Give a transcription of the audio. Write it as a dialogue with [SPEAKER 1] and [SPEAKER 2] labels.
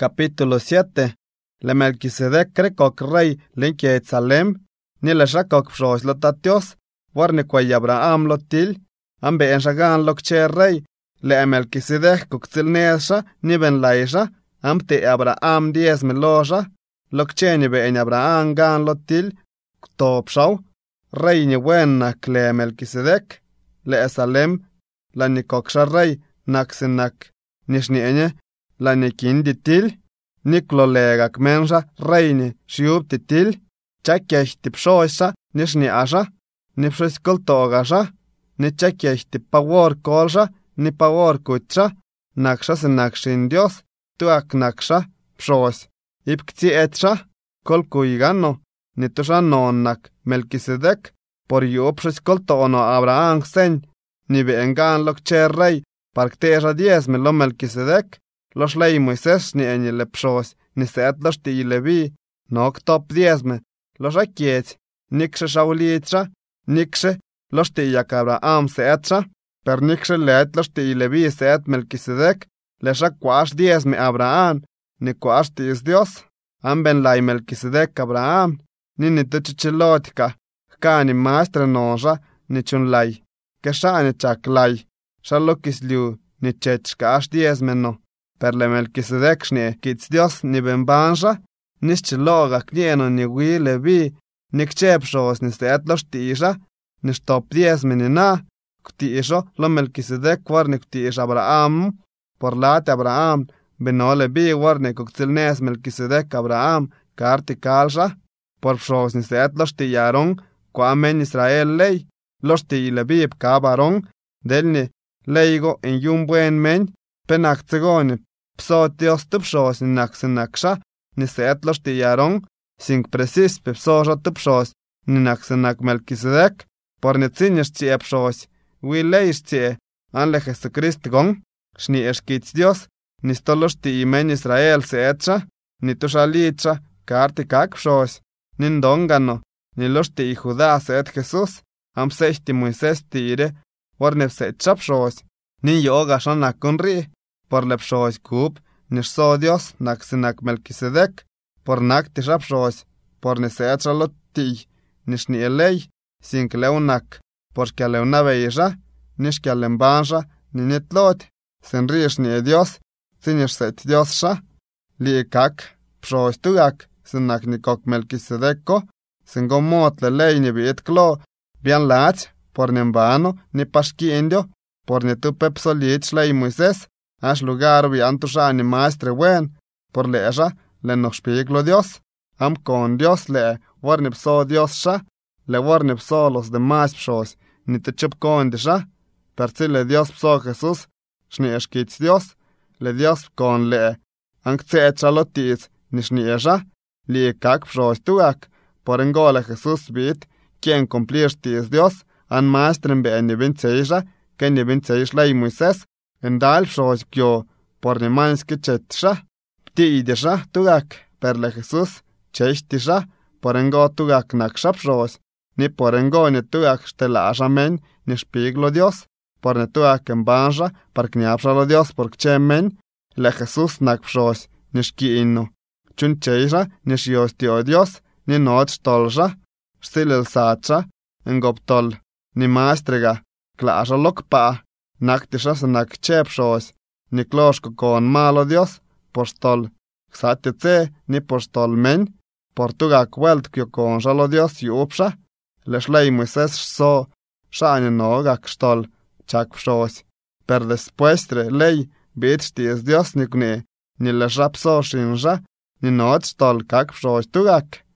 [SPEAKER 1] Capítulo 7. Le Melquisedec crecoc rey lenquiet Salem, ni le shacoc pshos lo tatios, warne quay Abraham lo til, ambe en shagan lo kche rey, le Melquisedec cuctilnesha ni ben laisha, amte Abraham 10 melosha, lo kche ni be en Abraham gan lo til, top shaw, rey ni wennak le Melquisedec, le Salem, la ni cocsha rey, naxinak, nishni enye, la ni kindi til, niklo legak mensha reini shiub titil, chakyesh tipshoisha nishni asha, nipshis koltogasha, ni chakyesh tipawor kolsha, ni pawor kutsha, naksha se nakshin Dios, tuak naksha, pshos, ipkti etsha, kolkuigano, ni tusha nonnak Melquisedec, por yupshis koltono Abraham sen, ni vengan lokche rey, parktesha 10 lo Melquisedec, los ley Moisés ni en el pshos, ni set los ti levi, no top 10, los akiet, nikshe shaulitra, nikshe, los ti yak Abraham setra, per nikshe let los ti levi set Melquisedec, le shakwash 10 Abraham, ni kwash ti is Dios, amben lai Melquisedec Abraham, ni tuchichilotka, ka ni maestre nonja, ni chun lai, que sha ni chak lai, shalokis liu, ni chechkash 10 no. Per le Melquisedec shne kits Dios ni benbansha, nischiloga knieno ni wi levi, ni kchepshos ni set los tisha, ni stop 10 menina, ktisho lo Melquisedec war ni ktish Abraham, por late Abraham, beno levi war ni kuktilnes Melquisedec Abraham, karti kalsha, por pshos ni set los tiyaron, kwa men Israel ley, los ti levi pkabaron, del ni leigo en yun buen men, penak tsegoni, pso Dios tupshos ni naksha, ni set los tiyaron, sin precis pepsoja tupshos ni naksenak Melquisedec, por ni tzinish tsie pshos, wi leish tsie, anle Jesucrist gong, shni eshkits Dios, ni stolos ti imen Israel seetcha, ni tushalicha, karti kak pshos, ni ndongano, ni los ti Judá seet Jesús, am sechti Moisés tire, war ne setcha pshos, ni yoga shonak konri, por le pshos kup, ni so Dios naksenak Melquisedec, por nak tisha pshos, por ni seetcha lo ti, ni shni elei, sin kleunak, porque aleuna veisha, ni shkialembansha, ni nitlot, sin rish ni Dios, sinish set Dios sha, li kak, pshos tugak, sin nak nikok Melquisedecko, sin gomot le lei ni bit klo, bien lach, por ni mbano, ni pashki indio, por ni tu pepsolich lei Moisés, ash lugar vi antusha ni maestre wen, por leesha, le noxpiglo Dios, am con Dios le, war ni pso Dios sha, le war ni pso los demás pshos, ni te chup con disha, per si le Dios pso Jesús, shni eshkits Dios, le Dios con le, ank tse echalotis, ni shni esha, li kak pshos tuak, por engole Jesús bit, quien cumplir tis Dios, an maestre en ni vinceisha, que ni vinceish lei Moisés, en dal pshos kyo, por ni mans que chetcha, pti idisha tugak, per le Jesús, chechtisha, por engo tugak naksha pshos, ni por engo ni tugak shtelasha men, ni shpiglo Dios, por ni tugak en bansha, par kniapshalo Dios por kche men, le Jesús nak pshos, ni shki inno, chun cheisha, ni shios tio Dios, ni not shtolsha, shtilil sacha, engoptol, ni maestrega, klasha lokpa, naktisha se nak chepshos, ni kloshko con malo Dios, postol, xatitze, ni postol men, portugak welt kyo con shalo Dios yupsha, le shlei Moisés so, shani no gak shtol, chak pshos, per despuestre lei, bit shtis Dios nikne, ni le shapso shinja, ni not stol kak pshos tugak.